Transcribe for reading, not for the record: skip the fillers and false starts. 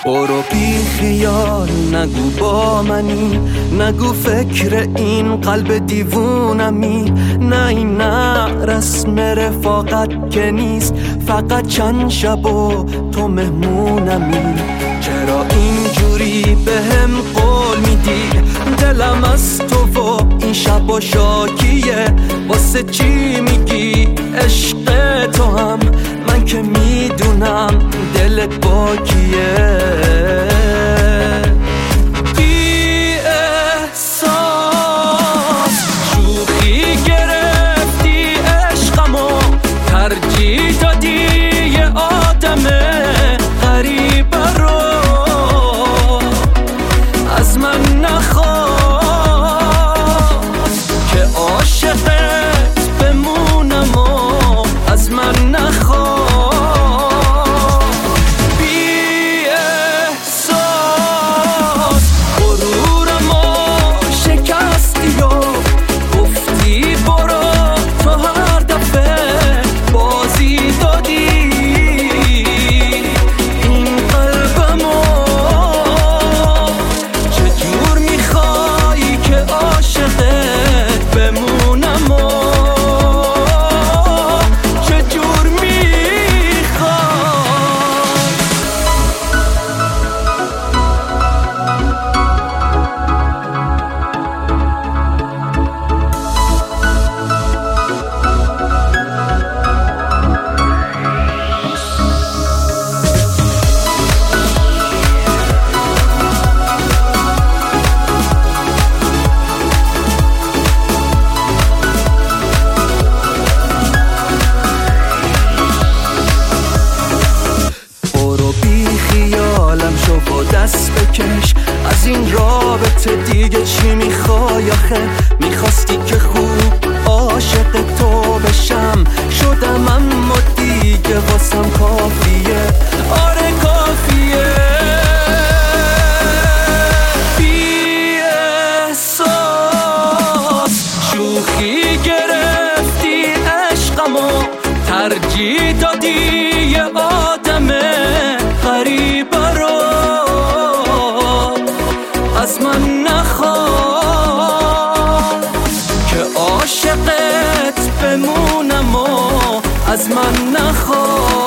برو بی خیال نگو با منی، نگو فکر این قلب دیوونمی. نه این نه رسم رفاقت که نیست، فقط چند شب و تو مهمونمی. چرا اینجوری بهم قول میدی؟ دلم از تو و این شب و شاکیه. واسه چی میگی عشق تو هم؟ من که میدونم دلت با کیه. بی احساس شوخی گرفتی عشقمو، ترجیح دادی یه آدم غریب رو. از من نخواست که عاشقت بمونم و از من نخواست. دست بکش از این رابطه، دیگه چی میخوای آخه؟ میخواستی که خوب عاشق تو بشم، شدم اما دیگه واسم کافیه. آره کافیه. بی احساس شوخی گرفتی عشقمو، ترجیح دادی یه آدم غریب رو. از من نخواست که عاشقت بمونم و از من نخواست.